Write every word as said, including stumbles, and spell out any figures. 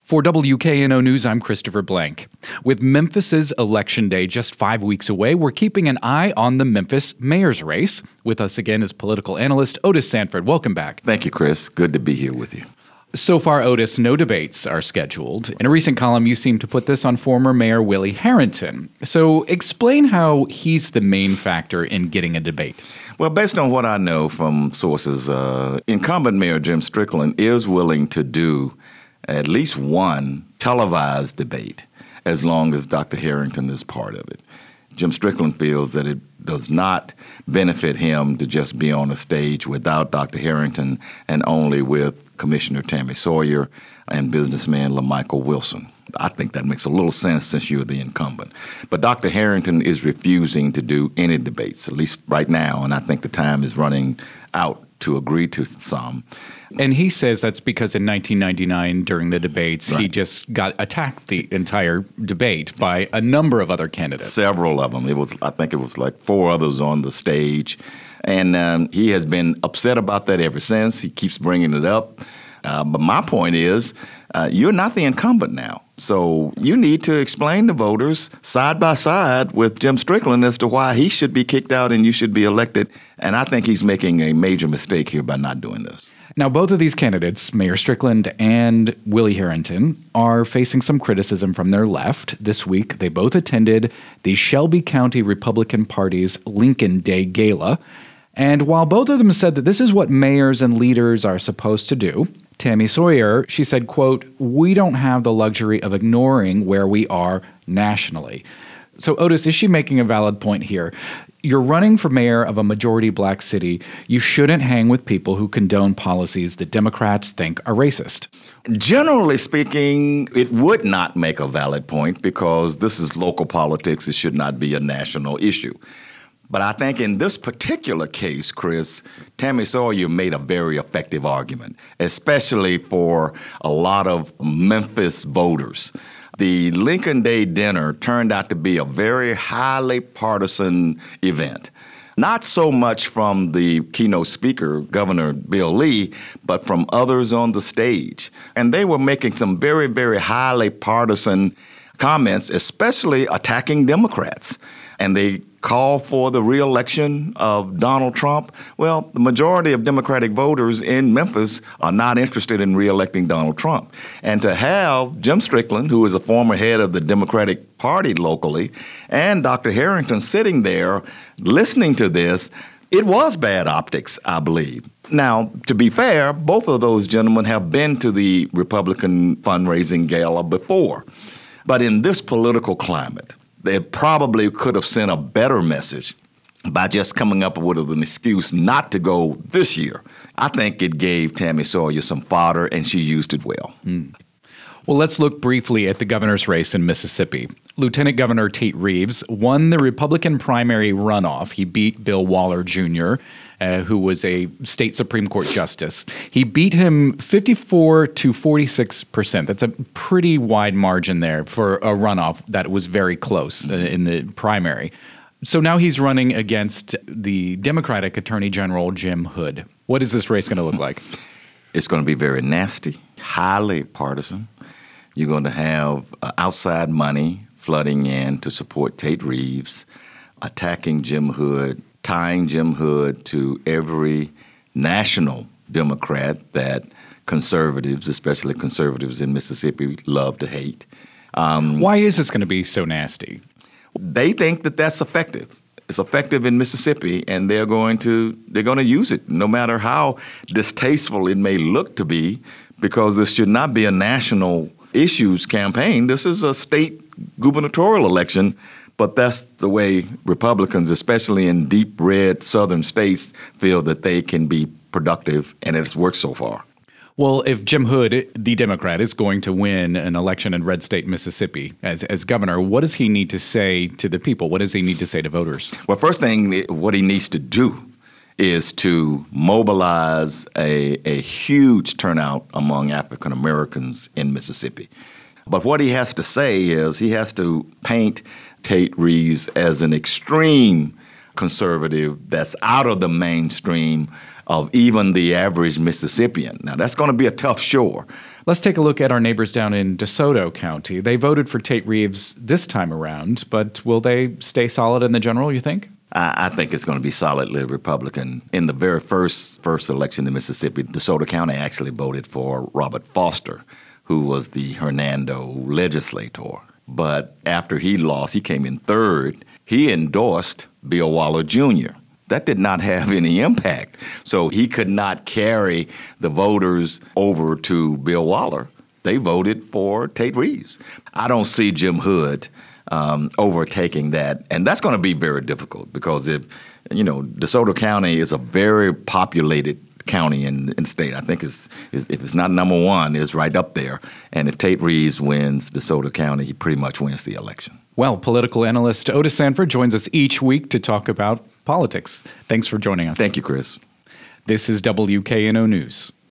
For W K N O News, I'm Christopher Blank. With Memphis's Election Day just five weeks away, we're keeping an eye on the Memphis mayor's race. With us again is political analyst Otis Sanford. Welcome back. Thank you, Chris. Good to be here with you. So far, Otis, no debates are scheduled. In a recent column, you seem to put this on former Mayor Willie Harrington. So explain how he's the main factor in getting a debate. Well, based on what I know from sources, uh, incumbent Mayor Jim Strickland is willing to do at least one televised debate as long as Doctor Harrington is part of it. Jim Strickland feels that it does not benefit him to just be on a stage without Doctor Harrington and only with Commissioner Tammy Sawyer and businessman LaMichael Wilson. I think that makes a little sense since you're the incumbent. But Doctor Harrington is refusing to do any debates, at least right now, and I think the time is running out to agree to some. And he says that's because in nineteen ninety-nine, during the debates, Right. he just got attacked the entire debate by a number of other candidates. Several of them. It was, I think it was like four others on the stage. And um, he has been upset about that ever since. He keeps bringing it up. Uh, but my point is, uh, you're not the incumbent now. So you need to explain to voters side by side with Jim Strickland as to why he should be kicked out and you should be elected. And I think he's making a major mistake here by not doing this. Now, both of these candidates, Mayor Strickland and Willie Harrington, are facing some criticism from their left. This week, they both attended the Shelby County Republican Party's Lincoln Day Gala. And while both of them said that this is what mayors and leaders are supposed to do, Tammy Sawyer, she said, quote, "We don't have the luxury of ignoring where we are nationally." So, Otis, is she making a valid point here? You're running for mayor of a majority black city. You shouldn't hang with people who condone policies that Democrats think are racist. Generally speaking, it would not make a valid point because this is local politics. It should not be a national issue. But I think in this particular case, Chris, Tammy Sawyer made a very effective argument, especially for a lot of Memphis voters. The Lincoln Day dinner turned out to be a very highly partisan event. Not so much from the keynote speaker, Governor Bill Lee, but from others on the stage. And they were making some very, very highly partisan comments, especially attacking Democrats. And they call for the reelection of Donald Trump. Well, the majority of Democratic voters in Memphis are not interested in reelecting Donald Trump. And to have Jim Strickland, who is a former head of the Democratic Party locally, and Doctor Harrington sitting there listening to this, it was bad optics, I believe. Now, to be fair, both of those gentlemen have been to the Republican fundraising gala before. But in this political climate, they probably could have sent a better message by just coming up with an excuse not to go this year. I think it gave Tammy Sawyer some fodder, and she used it well. Mm. Well, let's look briefly at the governor's race in Mississippi. Lieutenant Governor Tate Reeves won the Republican primary runoff. He beat Bill Waller Junior, uh, who was a state Supreme Court justice. He beat him fifty-four to forty-six percent. That's a pretty wide margin there for a runoff that was very close uh, in the primary. So now he's running against the Democratic Attorney General Jim Hood. What is this race going to look like? It's going to be very nasty, highly partisan. You're going to have uh, outside money flooding in to support Tate Reeves, attacking Jim Hood, tying Jim Hood to every national Democrat that conservatives, especially conservatives in Mississippi, love to hate. Um, Why is this going to be so nasty? They think that that's effective. It's effective in Mississippi, and they're going to they're going to use it, no matter how distasteful it may look to be, because this should not be a national issues campaign. This is a state gubernatorial election, but that's the way Republicans, especially in deep red southern states, feel that they can be productive, and it's worked so far. Well, if Jim Hood, the Democrat, is going to win an election in red state Mississippi as as governor, what does he need to say to the people? What does he need to say to voters? Well, first thing, what he needs to do is to mobilize a, a huge turnout among African Americans in Mississippi. But what he has to say is he has to paint Tate Reeves as an extreme conservative that's out of the mainstream of even the average Mississippian. Now, that's going to be a tough chore. Let's take a look at our neighbors down in DeSoto County. They voted for Tate Reeves this time around, but will they stay solid in the general, you think? I, I think it's going to be solidly Republican. In the very first first election in Mississippi, DeSoto County actually voted for Robert Foster, who was the Hernando legislator. But after he lost, he came in third. He endorsed Bill Waller Junior That did not have any impact. So he could not carry the voters over to Bill Waller. They voted for Tate Reeves. I don't see Jim Hood um, overtaking that. And that's going to be very difficult because if, you know, DeSoto County is a very populated county in, in the state. I think it's, it's, if it's not number one, it's right up there. And if Tate Reeves wins DeSoto County, he pretty much wins the election. Well, political analyst Otis Sanford joins us each week to talk about politics. Thanks for joining us. Thank you, Chris. This is W K N O News.